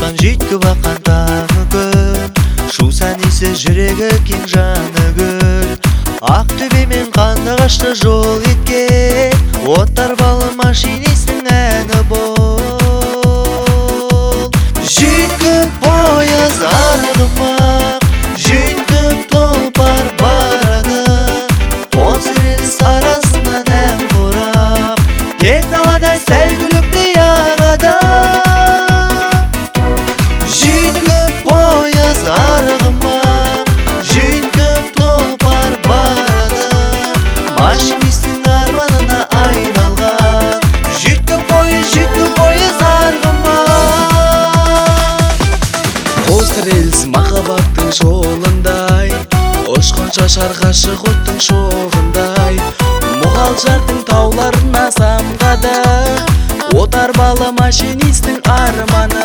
Аспан жүйткү баккан таңы көл, шу саниси жүрегі кең жаны көл. Ак төбе мен канды кашты жол кеткен, оттар балы машинистин әні бол. Жүйткүп пояз аргымак, жүйткүп толпар барады, боз рельс арасынан ән бурап, кең далада сәл күлүктү ягады. Жүйткүп пояз аргымак, жүйткүп толпар барады, машинисттин арманына айналган. Жүйткүп пояз аргымак. Боз рельс махаббаттың жолындай, ошкон шашар гашык оттың шоғындай. Мугалжардың тауларына самгады, отар балы машинисттің арманы.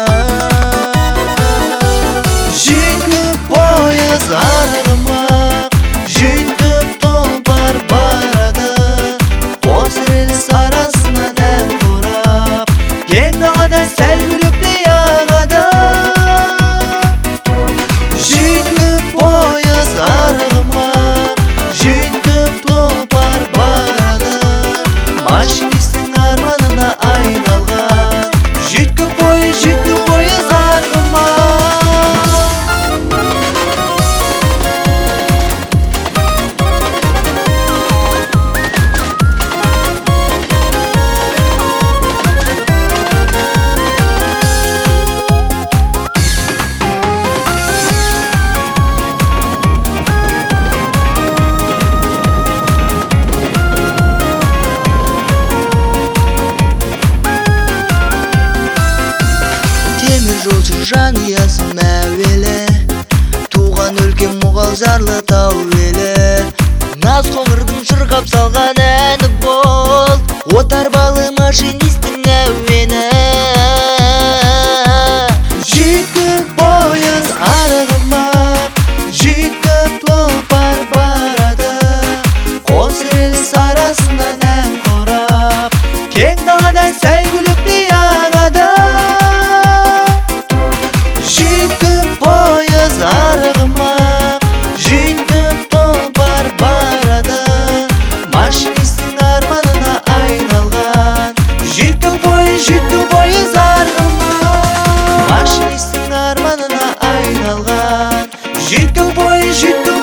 Жүйткүп пояз аргымак, жүйткүп толпар барады, боз рельс арасынан ән бурап, кең далада сәл күлүктү ягады. Жүйткүп пояз аргымак, жүйткүп толпар барады, машинисттин арманына айналган. Жүйткүп пояз аргымак. Темир жолчу жаныясын әуеле, туған өлкем Мугалжарлы тау елі. Наз коңырдың чыркап салган әні бол, отар балы машинисттин әуені. Жүйткүп пояз аргымак, жүйткүп толпар барады, боз рельс арасынан ән бурап, кең далада сәл күлүктү ягады. Жүйткүп пояз аргымак, жүйткүп толпар барады, машинисттин арманына айналган. Жүйткүп пояз аргымак, машинисттин арманына айналган. Жүйткүп